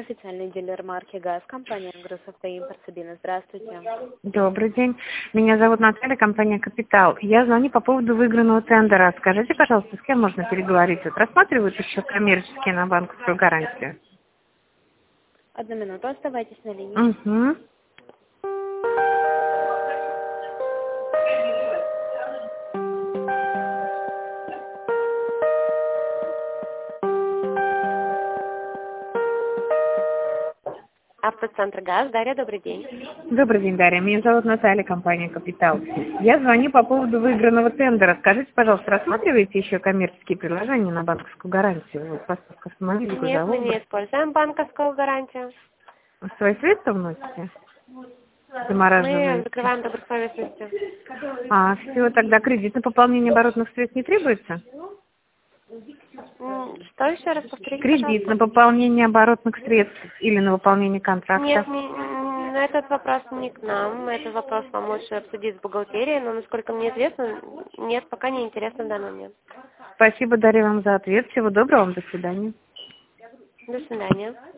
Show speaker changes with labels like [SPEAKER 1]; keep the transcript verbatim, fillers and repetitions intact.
[SPEAKER 1] официальный дилер марки ГАЗ, компания «Грузавтоимпорт» Сабина. Здравствуйте.
[SPEAKER 2] Добрый день. Меня зовут Наталья, компания «Капитал». Я звоню по поводу выигранного тендера. Скажите, пожалуйста, с кем можно переговорить? Вот рассматривают еще коммерческие на банковскую гарантию?
[SPEAKER 1] Одну минуту, оставайтесь на линии.
[SPEAKER 2] Угу.
[SPEAKER 1] Автоцентр ГАЗ. Дарья, добрый день.
[SPEAKER 2] Добрый день, Дарья. Меня зовут Наталья, компания «Капитал». Я звоню по поводу выигранного тендера. Скажите, пожалуйста, рассматриваете еще коммерческие предложения на банковскую гарантию? Вот поставка автомобиля,
[SPEAKER 1] Нет, мы не используем банковскую гарантию.
[SPEAKER 2] Свои средства вносите?
[SPEAKER 1] Мы
[SPEAKER 2] Замораживаете?
[SPEAKER 1] закрываем добросовестностью.
[SPEAKER 2] А, все, тогда кредит на пополнение оборотных средств не требуется?
[SPEAKER 1] М, Что еще раз повторите,
[SPEAKER 2] Кредит на
[SPEAKER 1] пожалуйста?
[SPEAKER 2] пополнение оборотных средств или на выполнение контракта?
[SPEAKER 1] Нет, не- м, этот вопрос не к нам. Этот вопрос вам лучше обсудить с бухгалтерией, но, насколько мне известно, нет, пока не интересно в данный момент.
[SPEAKER 2] Спасибо, Дарья, вам за ответ. Всего доброго вам, до свидания.
[SPEAKER 1] До свидания.